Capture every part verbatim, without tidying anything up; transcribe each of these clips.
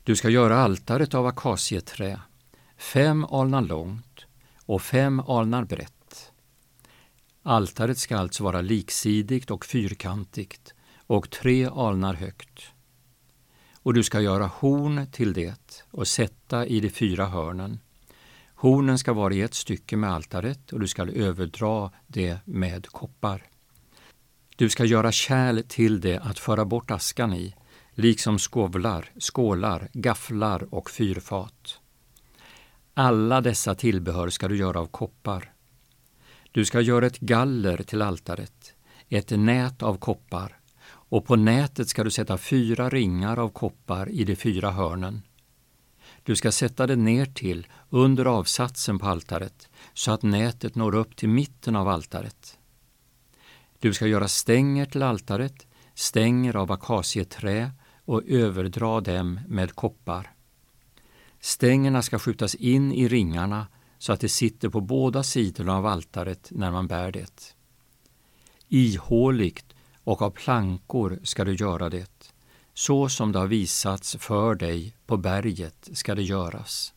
Du ska göra altaret av akacieträ, fem alnar långt och fem alnar brett. Altaret ska alltså vara liksidigt och fyrkantigt och tre alnar högt. Och du ska göra horn till det och sätta i de fyra hörnen. Hornen ska vara i ett stycke med altaret och du ska överdra det med koppar. Du ska göra kärl till det att föra bort askan i, liksom skovlar, skålar, gafflar och fyrfat. Alla dessa tillbehör ska du göra av koppar. Du ska göra ett galler till altaret, ett nät av koppar, och på nätet ska du sätta fyra ringar av koppar i de fyra hörnen. Du ska sätta det ner till under avsatsen på altaret så att nätet når upp till mitten av altaret. Du ska göra stänger till altaret, stänger av akacieträ och överdra dem med koppar. Stängerna ska skjutas in i ringarna så att det sitter på båda sidorna av altaret när man bär det. Ihåligt och av plankor ska du göra det, så som det har visats för dig på berget ska det göras.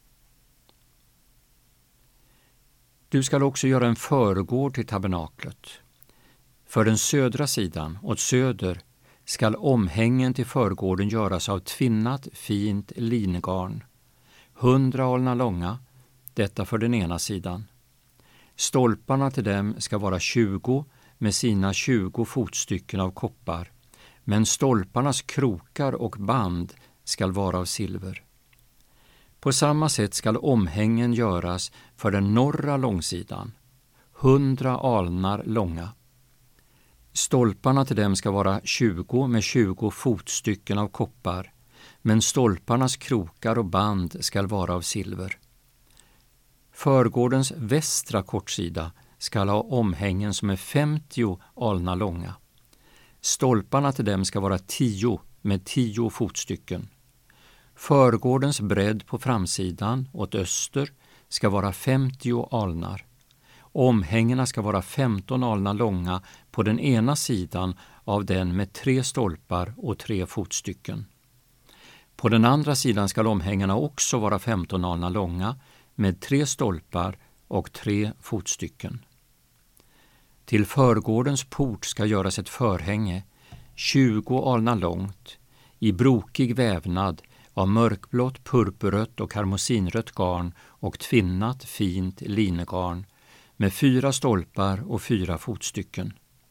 Du ska också göra en förgård till tabernaklet. För den södra sidan, åt söder, skall omhängen till förgården göras av tvinnat fint lingarn, hundra alnar långa, detta för den ena sidan. Stolparna till dem ska vara tjugo med sina tjugo fotstycken av koppar, men stolparnas krokar och band skall vara av silver. På samma sätt skall omhängen göras för den norra långsidan, hundra alnar långa. Stolparna till dem ska vara tjugo med tjugo fotstycken av koppar, men stolparnas krokar och band skall vara av silver. Förgårdens västra kortsida skall ha omhängen som är femtio alnar långa. Stolparna till dem ska vara tio med tio fotstycken. Förgårdens bredd på framsidan åt öster ska vara femtio alnar. Omhängena ska vara femton alnar långa på den ena sidan av den med tre stolpar och tre fotstycken. På den andra sidan ska omhängena också vara femton alnar långa med tre stolpar och tre fotstycken. Till förgårdens port ska göras ett förhänge, tjugo alnar långt, i brokig vävnad av mörkblått, purpurrött och karmosinrött garn och tvinnat fint linegarn, med fyra stolpar och fyra fotstycken.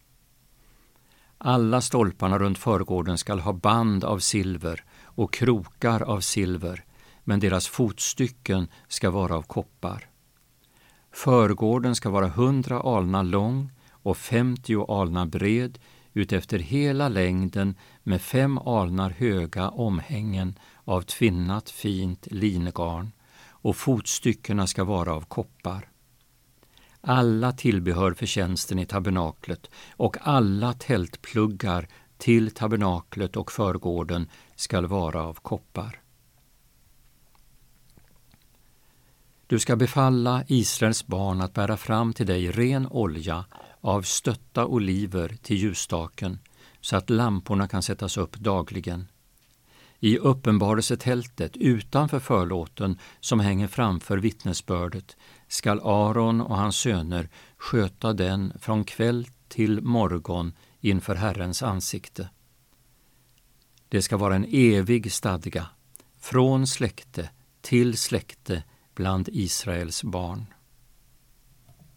Alla stolparna runt förgården skall ha band av silver och krokar av silver, men deras fotstycken ska vara av koppar. Förgården ska vara hundra alnar lång och femtio alnar bred utefter hela längden med fem alnar höga omhängen av tvinnat fint linegarn, och fotstyckena ska vara av koppar. Alla tillbehör för tjänsten i tabernaklet och alla tältpluggar till tabernaklet och förgården skall vara av koppar. Du ska befalla Israels barn att bära fram till dig ren olja av stötta oliver till ljusstaken, så att lamporna kan sättas upp dagligen. I uppenbarelsetältet utanför förlåten som hänger framför vittnesbördet skall Aron och hans söner sköta den från kväll till morgon inför Herrens ansikte. Det ska vara en evig stadga, från släkte till släkte bland Israels barn.